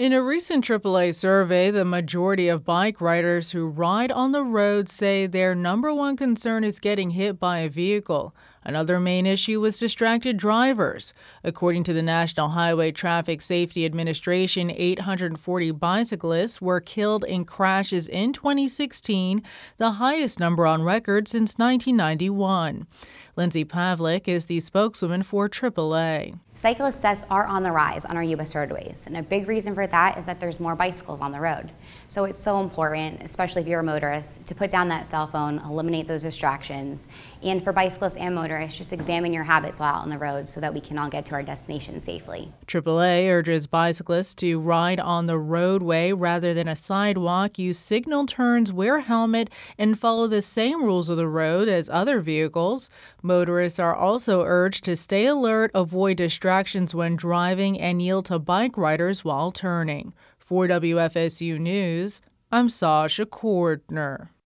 In a recent AAA survey, the majority of bike riders who ride on the road say their number one concern is getting hit by a vehicle. Another main issue was distracted drivers. According to the National Highway Traffic Safety Administration, 840 bicyclists were killed in crashes in 2016, the highest number on record since 1991. Lindsay Pavlik is the spokeswoman for AAA. Cyclist deaths are on the rise on our U.S. roadways, and a big reason for that is that there's more bicycles on the road. So it's so important, especially if you're a motorist, to put down that cell phone, eliminate those distractions, and for bicyclists and motorists, just examine your habits while out on the road so that we can all get to our destination safely. AAA urges bicyclists to ride on the roadway rather than a sidewalk, use signal turns, wear a helmet, and follow the same rules of the road as other vehicles. Motorists are also urged to stay alert, avoid distractions when driving, and yield to bike riders while turning. For WFSU News, I'm Sasha Cordner.